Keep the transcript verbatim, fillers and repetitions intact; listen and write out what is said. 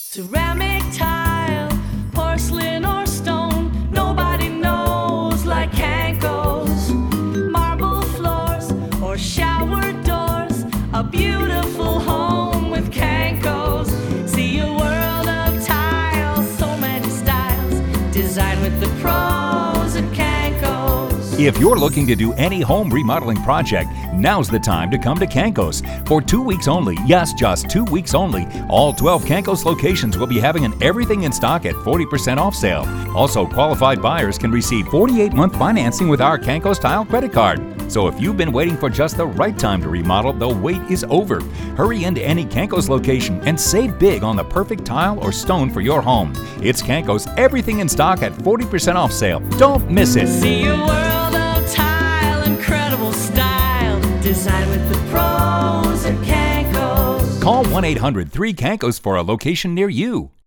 Ceramic tile, porcelain or stone, nobody knows like Canco's. Marble floors or shower doors, a beautiful home with Canco's. See a world of tiles, so many styles, designed with the pros at Canco's. If you're looking to do any home remodeling project, now's the time to come to Canco's. For two weeks only, yes, just two weeks only, all twelve Canco's locations will be having an everything in stock at forty percent off sale. Also, qualified buyers can receive forty-eight month financing with our Canco's Tile credit card. So if you've been waiting for just the right time to remodel, the wait is over. Hurry into any Canco's location and save big on the perfect tile or stone for your home. It's Canco's everything in stock at forty percent off sale. Don't miss it. See a world of tile, incredible style, designed with the pros at Canco's. Call one eight hundred three Canco's for a location near you.